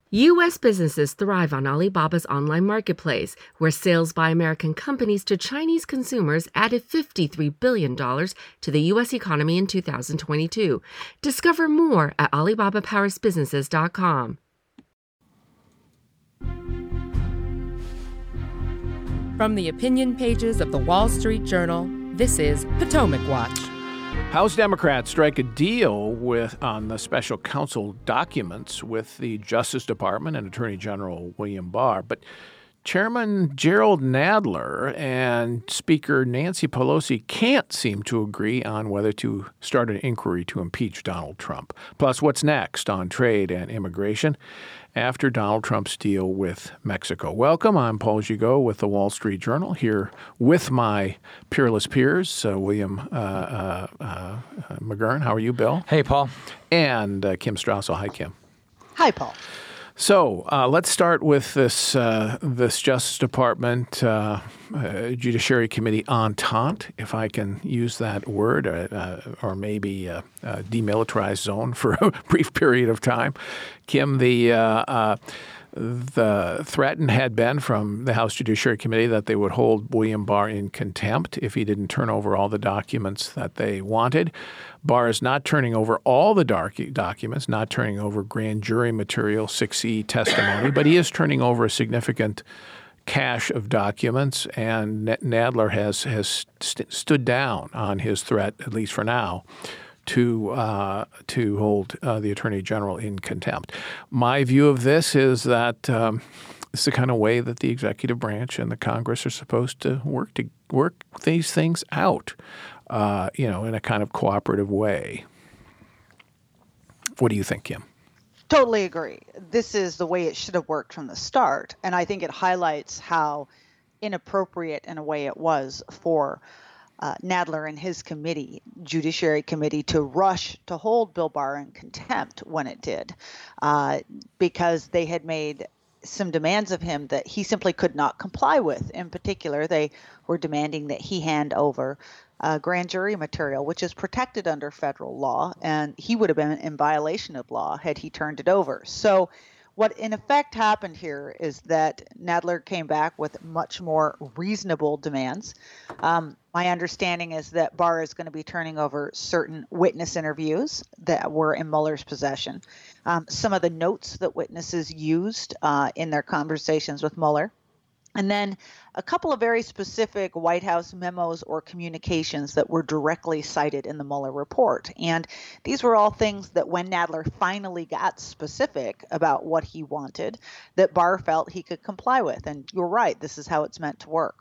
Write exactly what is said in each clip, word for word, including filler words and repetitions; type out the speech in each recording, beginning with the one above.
U S businesses thrive on Alibaba's online marketplace, where sales by American companies to Chinese consumers added fifty-three billion dollars to the U S economy in two thousand twenty-two. Discover more at alibaba powers businesses dot com. From the opinion pages of the Wall Street Journal, this is Potomac Watch. House Democrats strike a deal with on the special counsel documents with the Justice Department and Attorney General William Barr. But Chairman Jerrold Nadler and Speaker Nancy Pelosi can't seem to agree on whether to start an inquiry to impeach Donald Trump. Plus, what's next on trade and immigration after Donald Trump's deal with Mexico? Welcome. I'm Paul Gigot with the Wall Street Journal, here with my peerless peers, uh, William uh, uh, uh, McGurn. How are you, Bill? Hey, Paul. And uh, Kim Strassel. Hi, Kim. Hi, Paul. So uh, let's start with this uh, this Justice Department uh, uh, Judiciary Committee entente, if I can use that word, uh, uh, or maybe a, a demilitarized zone for a brief period of time. Kim, the uh, uh, the threat had been from the House Judiciary Committee that they would hold William Barr in contempt if he didn't turn over all the documents that they wanted. Barr is not turning over all the dark documents, not turning over grand jury material, six E testimony, but he is turning over a significant cache of documents, and Nadler has, has st- stood down on his threat, at least for now, to uh, to hold uh, the Attorney General in contempt. My view of this is that um, it's the kind of way that the executive branch and the Congress are supposed to work to work these things out, uh, you know, in a kind of cooperative way. What do you think, Kim? Totally agree. This is the way it should have worked from the start, and I think it highlights how inappropriate in a way it was for Uh, Nadler and his committee, Judiciary Committee, to rush to hold Bill Barr in contempt when it did, uh, because they had made some demands of him that he simply could not comply with. In particular, they were demanding that he hand over uh, grand jury material, which is protected under federal law, and he would have been in violation of law had he turned it over. So what in effect happened here is that Nadler came back with much more reasonable demands. Um, my understanding is that Barr is going to be turning over certain witness interviews that were in Mueller's possession, um, some of the notes that witnesses used uh, in their conversations with Mueller, and then a couple of very specific White House memos or communications that were directly cited in the Mueller report. And these were all things that when Nadler finally got specific about what he wanted, that Barr felt he could comply with. And you're right, this is how it's meant to work.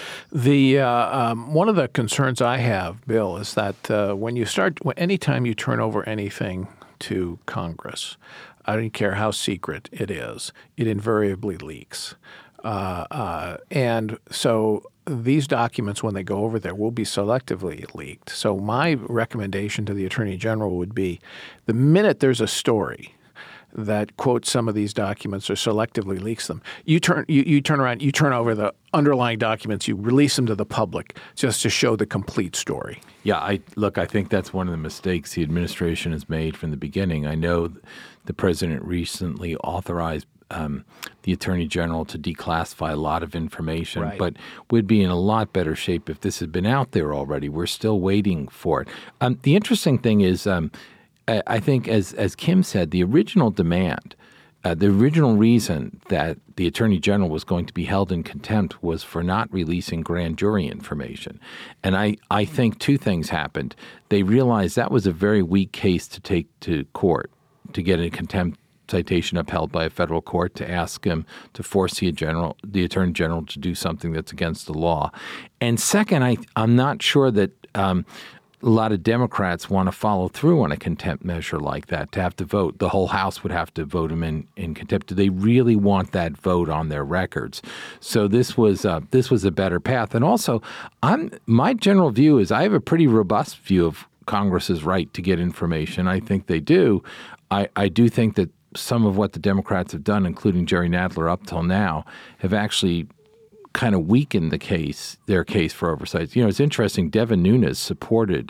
The uh, um, one of the concerns I have, Bill, is that uh, when you start, anytime you turn over anything to Congress, I don't care how secret it is, it invariably leaks. Uh, uh, and so these documents, when they go over there, will be selectively leaked. So my recommendation to the Attorney General would be the minute there's a story that quotes some of these documents or selectively leaks them, you turn you, you turn around, you turn over the underlying documents, you release them to the public just to show the complete story. Yeah, I look, I think that's one of the mistakes the administration has made from the beginning. I know the president recently authorized Um, the Attorney General to declassify a lot of information, right. But we'd be in a lot better shape if this had been out there already. We're still waiting for it. Um, the interesting thing is, um, I, I think, as as Kim said, the original demand, uh, the original reason that the Attorney General was going to be held in contempt was for not releasing grand jury information. And I, I think two things happened. They realized that was a very weak case to take to court to get a contempt citation upheld by a federal court to ask him to force the general, the attorney general to do something that's against the law. And second, I, I'm not sure that um, a lot of Democrats want to follow through on a contempt measure like that, to have to vote. The whole House would have to vote him in, in contempt. Do they really want that vote on their records? So this was uh, this was a better path. And also, I'm my general view is I have a pretty robust view of Congress's right to get information. I think they do. I, I do think that some of what the Democrats have done, including Jerry Nadler up till now, have actually kind of weakened the case, their case for oversight. You know, it's interesting. Devin Nunes supported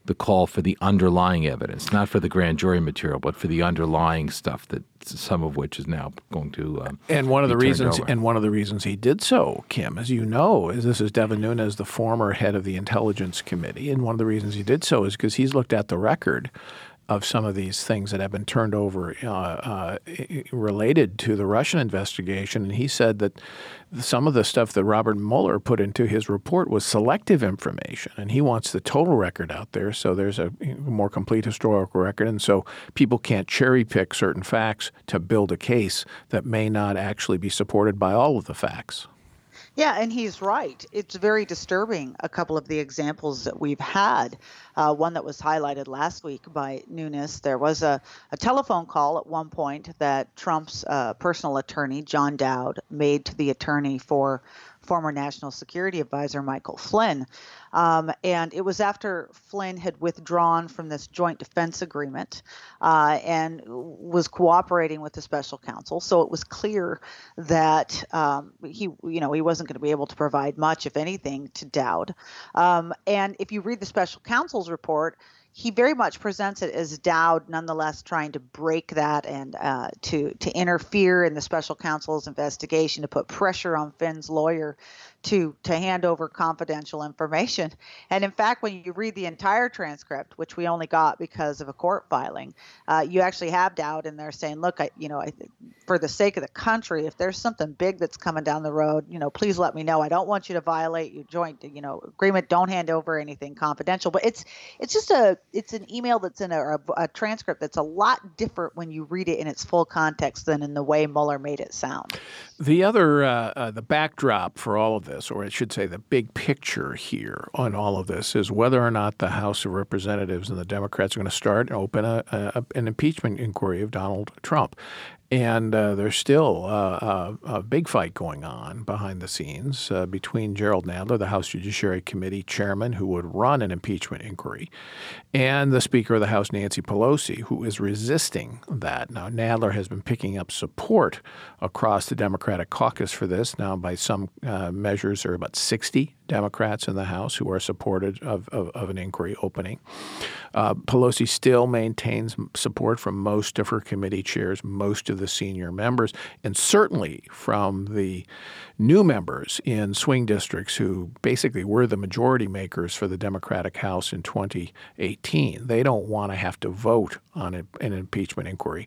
the call for the underlying evidence, not for the grand jury material, but for the underlying stuff that some of which is now going to um, and one of the be turned reasons over. and one of the reasons he did so, Kim, as you know, is this is Devin Nunes, the former head of the Intelligence Committee, and one of the reasons he did so is because he's looked at the record of some of these things that have been turned over uh, uh, related to the Russian investigation. And he said that some of the stuff that Robert Mueller put into his report was selective information. And he wants the total record out there so there's a more complete historical record. And so people can't cherry pick certain facts to build a case that may not actually be supported by all of the facts. Yeah, and he's right. It's very disturbing, a couple of the examples that we've had. Uh, one that was highlighted last week by Nunes, there was a, a telephone call at one point that Trump's uh, personal attorney, John Dowd, made to the attorney for former National Security Advisor Michael Flynn. Um, and it was after Flynn had withdrawn from this joint defense agreement uh, and was cooperating with the special counsel. So it was clear that um, he, you know, he wasn't going to be able to provide much, if anything, to Dowd. Um, and if you read the special counsel's report, he very much presents it as Dowd nonetheless trying to break that and uh, to to interfere in the special counsel's investigation, to put pressure on Flynn's lawyer to to hand over confidential information. And in fact, when you read the entire transcript, which we only got because of a court filing, uh, you actually have Dowd in there saying, look, I, you know, I, for the sake of the country, if there's something big that's coming down the road, you know, please let me know. I don't want you to violate your joint, you know, agreement. Don't hand over anything confidential. But it's it's just a it's an email that's in a, a transcript that's a lot different when you read it in its full context than in the way Mueller made it sound. The other, uh, uh, the backdrop for all of this, or I should say the big picture here on all of this, is whether or not the House of Representatives and the Democrats are going to start and open a, a, an impeachment inquiry of Donald Trump. And uh, there's still uh, a, a big fight going on behind the scenes uh, between Gerald Nadler, the House Judiciary Committee chairman, who would run an impeachment inquiry, and the Speaker of the House, Nancy Pelosi, who is resisting that. Now, Nadler has been picking up support across the Democratic caucus for this. Now, by some uh, measures, there are about sixty Democrats in the House who are supportive of, of, of an inquiry opening. Uh, Pelosi still maintains support from most of her committee chairs, most of the senior members, and certainly from the new members in swing districts who basically were the majority makers for the Democratic House in twenty eighteen. They don't want to have to vote on a, an impeachment inquiry.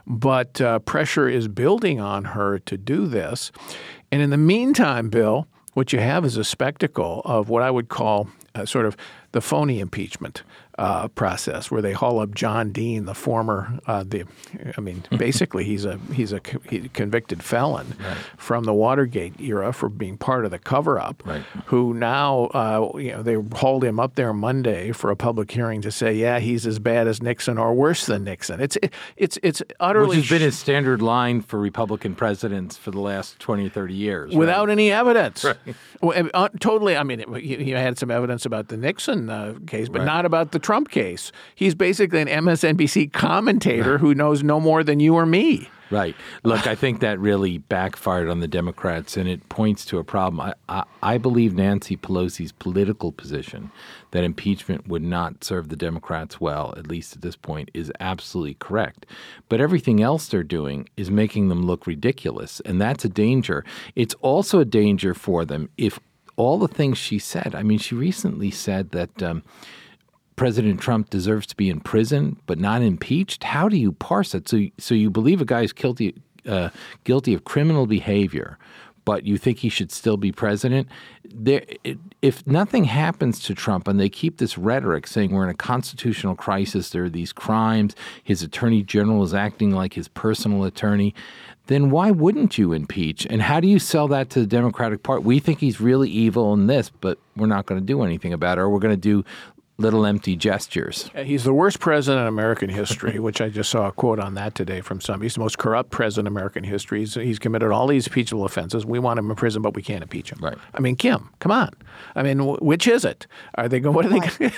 But uh, pressure is building on her to do this. And in the meantime, Bill, what you have is a spectacle of what I would call uh, sort of the phony impeachment uh, process, where they haul up John Dean, the former, uh, the, I mean, basically he's a he's a co- he convicted felon right. from the Watergate era for being part of the cover-up, right. who now, uh, you know, they hauled him up there Monday for a public hearing to say, yeah, he's as bad as Nixon or worse than Nixon. It's it, it's it's utterly which has been his standard line for Republican presidents for the last twenty, thirty years, without right? any evidence. Right. Well, uh, totally. I mean, he, he had some evidence about the Nixon uh, case, but right. not about the Trump case. He's basically an M S N B C commentator right. who knows no more than you or me. Right. Look, I think that really backfired on the Democrats, and it points to a problem. I, I, I believe Nancy Pelosi's political position that impeachment would not serve the Democrats well, at least at this point, is absolutely correct. But everything else they're doing is making them look ridiculous, and that's a danger. It's also a danger for them if all the things she said. I mean, she recently said that um, President Trump deserves to be in prison but not impeached. How do you parse it? So, so you believe a guy is guilty, uh, guilty of criminal behavior, but you think he should still be president? There, it, if nothing happens to Trump and they keep this rhetoric saying we're in a constitutional crisis, there are these crimes, his attorney general is acting like his personal attorney, then why wouldn't you impeach? And how do you sell that to the Democratic Party? We think he's really evil in this, but we're not going to do anything about it, or we're going to do little empty gestures. He's the worst president in American history, which I just saw a quote on that today from somebody. He's the most corrupt president in American history. He's, he's committed all these impeachable offenses. We want him in prison, but we can't impeach him. Right. I mean, Kim, come on. I mean, which is it? Are they going? What are they?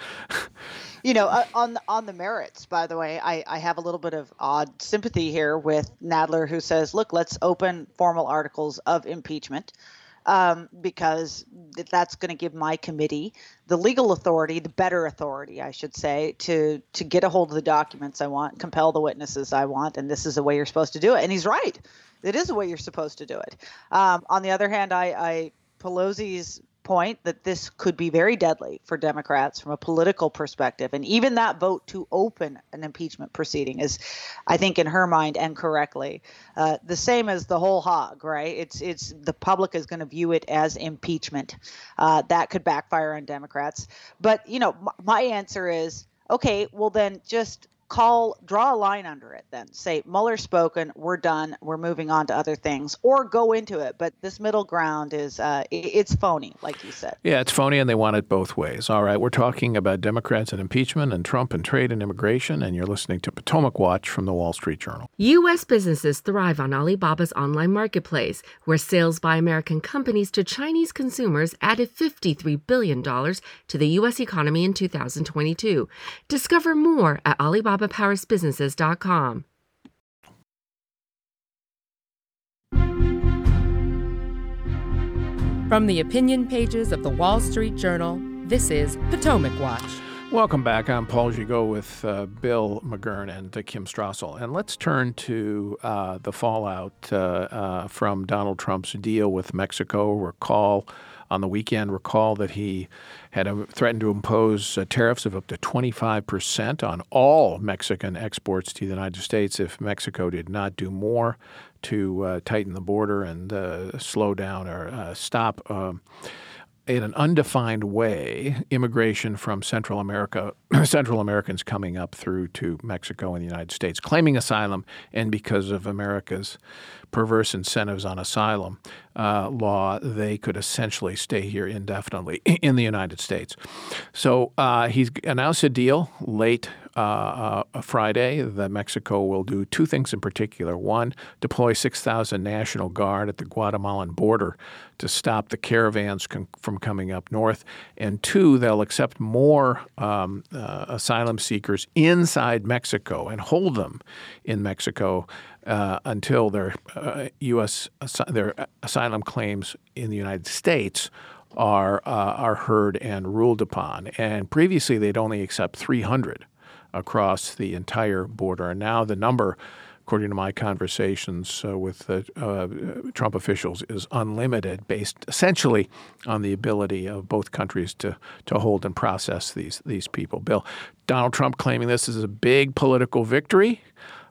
You know, uh, on the, on the merits, by the way, I, I have a little bit of odd sympathy here with Nadler, who says, look, let's open formal articles of impeachment. um, because that's going to give my committee the legal authority, the better authority, I should say, to to get a hold of the documents I want, compel the witnesses I want, and this is the way you're supposed to do it. And he's right. It is the way you're supposed to do it. Um, on the other hand, I, I Pelosi's point that this could be very deadly for Democrats from a political perspective. And even that vote to open an impeachment proceeding is, I think, in her mind, and correctly, uh, the same as the whole hog, right? It's it's the public is going to view it as impeachment. Uh, that could backfire on Democrats. But, you know, m- my answer is, okay, well, then just call, draw a line under it then. Say, Mueller's spoken, we're done, we're moving on to other things, or go into it. But this middle ground is, uh, it's phony, like you said. Yeah, it's phony, and they want it both ways. All right, we're talking about Democrats and impeachment and Trump and trade and immigration, and you're listening to Potomac Watch from the Wall Street Journal. U S businesses thrive on Alibaba's online marketplace, where sales by American companies to Chinese consumers added fifty-three billion dollars to the U S economy in two thousand twenty-two. Discover more at Alibaba Powers Businesses dot com. From the opinion pages of the Wall Street Journal, this is Potomac Watch. Welcome back. I'm Paul Gigot with uh, Bill McGurn and uh, Kim Strassel. And let's turn to uh, the fallout uh, uh, from Donald Trump's deal with Mexico. Recall on the weekend, recall that he had uh, threatened to impose uh, tariffs of up to twenty-five percent on all Mexican exports to the United States if Mexico did not do more to uh, tighten the border and uh, slow down or uh, stop uh, in an undefined way immigration from Central America, Central Americans coming up through to Mexico and the United States, claiming asylum, and because of America's perverse incentives on asylum uh, law, they could essentially stay here indefinitely in the United States. So uh, he's announced a deal late uh, uh, Friday that Mexico will do two things in particular. One, deploy six thousand National Guard at the Guatemalan border to stop the caravans com- from coming up north. And two, they'll accept more um, uh, asylum seekers inside Mexico and hold them in Mexico uh, until their uh, U S their asylum claims in the United States are uh, are heard and ruled upon. And previously, they'd only accept three hundred across the entire border. And now the number, according to my conversations uh, with uh, uh, Trump officials, is unlimited, based essentially on the ability of both countries to to hold and process these these people. Bill, Donald Trump claiming this is a big political victory.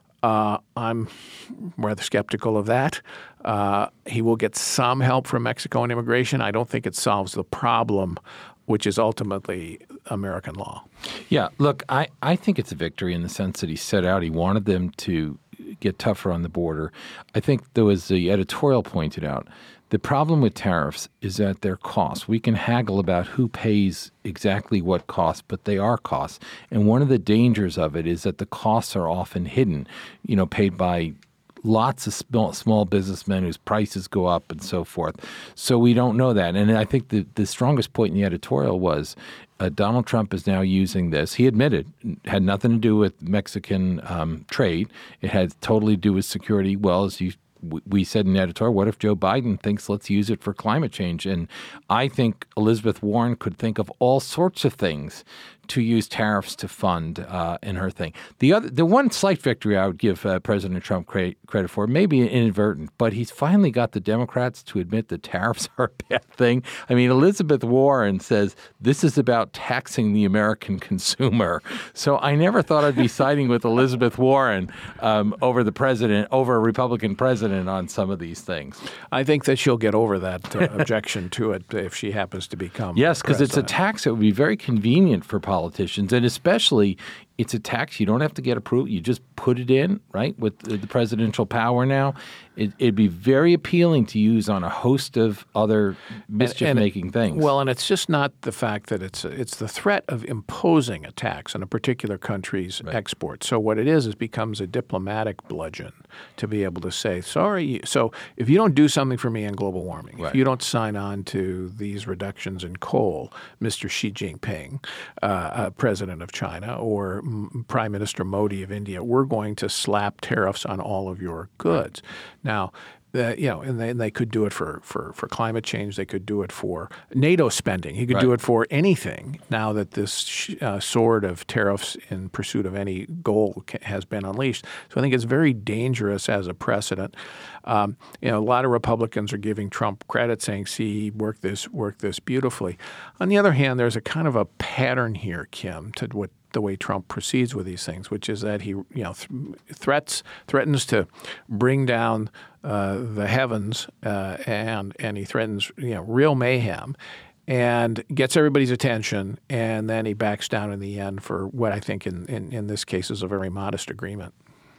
Uh, I'm rather skeptical of that. Uh, he will get some help from Mexico on immigration. I don't think it solves the problem, which is ultimately American law. Yeah, look, I, I think it's a victory in the sense that he set out. He wanted them to get tougher on the border. I think, though, as the editorial pointed out, the problem with tariffs is that they're costs. We can haggle about who pays exactly what costs, but they are costs. And one of the dangers of it is that the costs are often hidden, you know, paid by lots of small, small businessmen whose prices go up and so forth. So we don't know that. And I think the, the strongest point in the editorial was uh, Donald Trump is now using this. He admitted it had nothing to do with Mexican um, trade. It had totally to do with security. Well, as you we said in the editorial, what if Joe Biden thinks let's use it for climate change? And I think Elizabeth Warren could think of all sorts of things to use tariffs to fund uh, in her thing. The other, the one slight victory I would give uh, President Trump credit, credit for, maybe inadvertent, but he's finally got the Democrats to admit that tariffs are a bad thing. I mean, Elizabeth Warren says this is about taxing the American consumer. So I never thought I'd be siding with Elizabeth Warren um, over the president, over a Republican president on some of these things. I think that she'll get over that uh, objection to it if she happens to become Yes, because it's a president. tax that would be very convenient for politicians. Politicians, and especially it's a tax you don't have to get approved. You just put it in, right, with the presidential power now. It, it'd be very appealing to use on a host of other mischief-making and, and, things. Well, and it's just not the fact that it's it's the threat of imposing a tax on a particular country's right. export. So what it is is becomes a diplomatic bludgeon to be able to say, sorry, so if you don't do something for me on global warming, right. if you don't sign on to these reductions in coal, Mister Xi Jinping, uh, uh, president of China, or M- Prime Minister Modi of India, we're going to slap tariffs on all of your goods. Now, that, you know, and they, and they could do it for, for, for climate change. They could do it for NATO spending. He could right. do it for anything now that this uh, sword of tariffs in pursuit of any goal has been unleashed. So I think it's very dangerous as a precedent. Um, you know, a lot of Republicans are giving Trump credit, saying, see, he worked this, worked this beautifully. On the other hand, there's a kind of a pattern here, Kim, to what the way Trump proceeds with these things, which is that he, you know, th- threats threatens to bring down uh, the heavens, uh, and and he threatens, you know, real mayhem, and gets everybody's attention, and then he backs down in the end for what I think in in, in this case is a very modest agreement.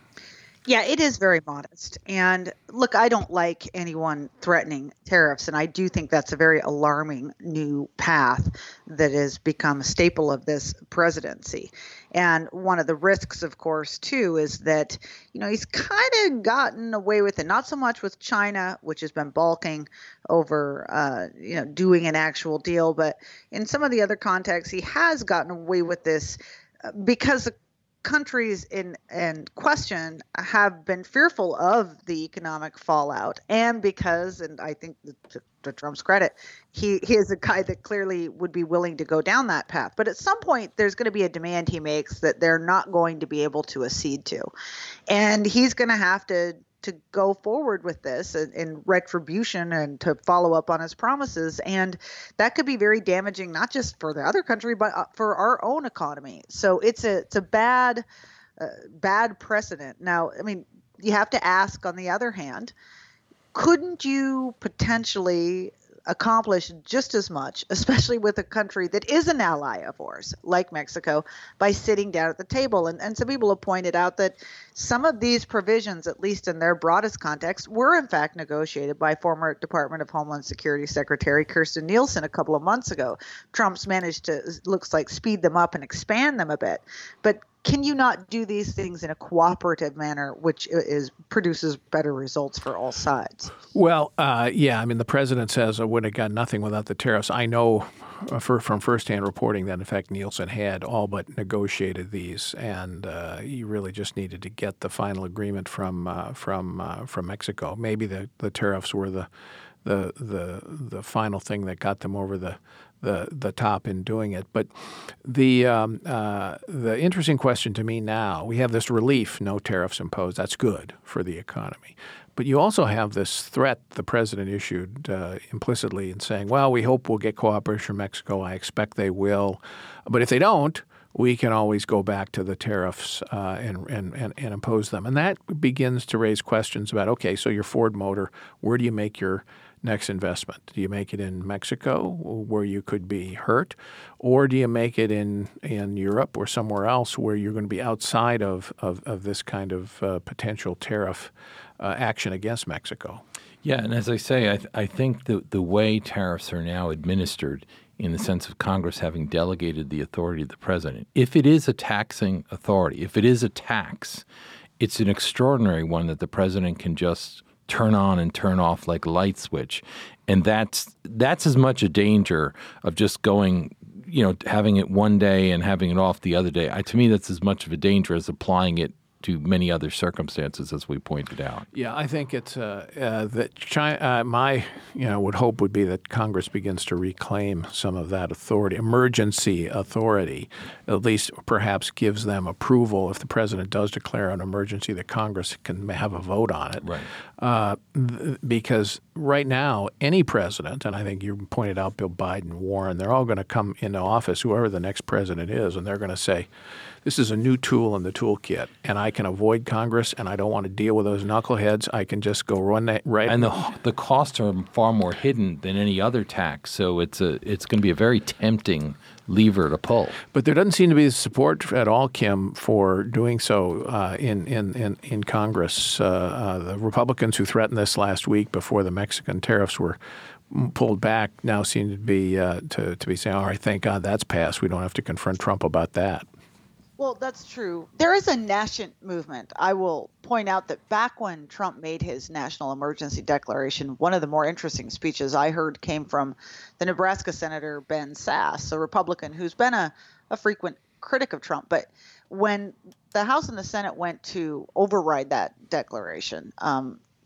Yeah, it is very modest. And look, I don't like anyone threatening tariffs, and I do think that's a very alarming new path that has become a staple of this presidency. And one of the risks, of course, too, is that, you know, he's kind of gotten away with it, not so much with China, which has been balking over, uh, you know, doing an actual deal, but in some of the other contexts, he has gotten away with this because the countries in, in question have been fearful of the economic fallout, and because, and I think to, to Trump's credit, he, he is a guy that clearly would be willing to go down that path. But at some point, there's going to be a demand he makes that they're not going to be able to accede to. And he's going to have to to go forward with this in, in retribution and to follow up on his promises. And that could be very damaging, not just for the other country, but for our own economy. So it's a it's a bad, uh, bad precedent. Now, I mean, you have to ask, on the other hand, couldn't you potentially accomplish just as much, especially with a country that is an ally of ours, like Mexico, by sitting down at the table? And, and some people have pointed out that some of these provisions, at least in their broadest context, were in fact negotiated by former Department of Homeland Security Secretary Kirstjen Nielsen a couple of months ago. Trump's managed to, looks like, speed them up and expand them a bit. But can you not do these things in a cooperative manner, which is produces better results for all sides? Well, uh, yeah. I mean, the president says I would have got nothing without the tariffs. I know uh, for, from firsthand reporting that, in fact, Nielsen had all but negotiated these, and uh, he really just needed to get the final agreement from uh, from uh, from Mexico. Maybe the, the tariffs were the the the the final thing that got them over the. the the top in doing it. But the um, uh, the interesting question to me now, we have this relief, no tariffs imposed. That's good for the economy. But you also have this threat the president issued uh, implicitly in saying, well, we hope we'll get cooperation from Mexico. I expect they will. But if they don't, we can always go back to the tariffs uh, and, and, and, and impose them. And that begins to raise questions about, okay, so your Ford Motor, where do you make your next investment? Do you make it in Mexico, where you could be hurt, or do you make it in, in Europe or somewhere else where you're going to be outside of, of, of this kind of uh, potential tariff uh, action against Mexico? Yeah, and as I say, I, th- I think the, the way tariffs are now administered, in the sense of Congress having delegated the authority to the president, if it is a taxing authority, if it is a tax, it's an extraordinary one that the president can just turn on and turn off like a light switch. And that's that's as much a danger of just going, you know, having it one day and having it off the other day. I, to me, that's as much of a danger as applying it to many other circumstances, as we pointed out. Yeah, I think it's uh, uh, that China, uh, my you know would hope would be that Congress begins to reclaim some of that authority, emergency authority, at least perhaps gives them approval if the president does declare an emergency, that Congress can have a vote on it. Right. Uh, th- because right now, any president, and I think you pointed out Bill Biden, Warren, they're all going to come into office, whoever the next president is, and they're going to say, this is a new tool in the toolkit, and I can avoid Congress, and I don't want to deal with those knuckleheads. I can just go run that right. And the the costs are far more hidden than any other tax, so it's a it's going to be a very tempting lever to pull. But there doesn't seem to be support at all, Kim, for doing so uh, in, in, in, in Congress. Uh, uh, the Republicans who threatened this last week before the Mexican tariffs were pulled back now seem to be uh, to, to be saying, all right, thank God that's passed. We don't have to confront Trump about that. Well, that's true. There is a nascent movement. I will point out that back when Trump made his national emergency declaration, one of the more interesting speeches I heard came from the Nebraska Senator Ben Sasse, a Republican who's been a, a frequent critic of Trump. But when the House and the Senate went to override that declaration, um,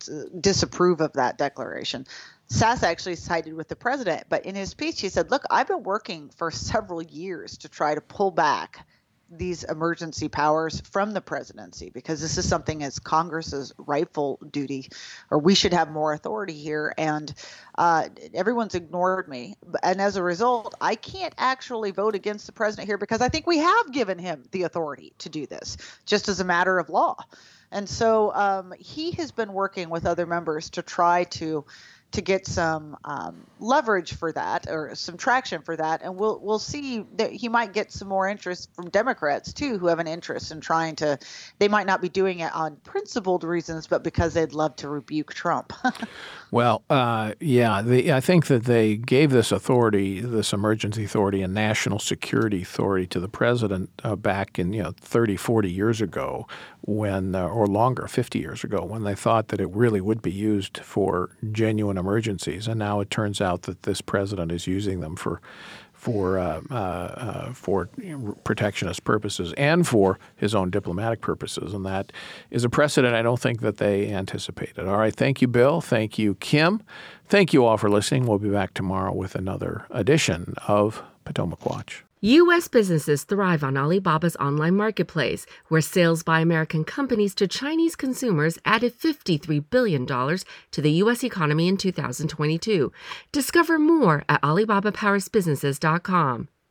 disapprove of that declaration. Sasse actually sided with the president, but in his speech, he said, look, I've been working for several years to try to pull back these emergency powers from the presidency, because this is something as Congress's rightful duty, or we should have more authority here. And uh, everyone's ignored me. And as a result, I can't actually vote against the president here because I think we have given him the authority to do this just as a matter of law. And so um, he has been working with other members to try to to get some um, leverage for that, or some traction for that. And we'll we'll see that he might get some more interest from Democrats too, who have an interest in trying to, they might not be doing it on principled reasons, but because they'd love to rebuke Trump. Well, uh, yeah, the, I think that they gave this authority, this emergency authority and national security authority to the president uh, back in, you know, thirty, forty years ago when, uh, or longer, fifty years ago, when they thought that it really would be used for genuine emergencies. And now it turns out that this president is using them for for uh, uh, uh, for protectionist purposes and for his own diplomatic purposes. And that is a precedent I don't think that they anticipated. All right. Thank you, Bill. Thank you, Kim. Thank you all for listening. We'll be back tomorrow with another edition of Potomac Watch. U S businesses thrive on Alibaba's online marketplace, where sales by American companies to Chinese consumers added fifty-three billion dollars to the U S economy in two thousand twenty-two. Discover more at alibaba powers businesses dot com.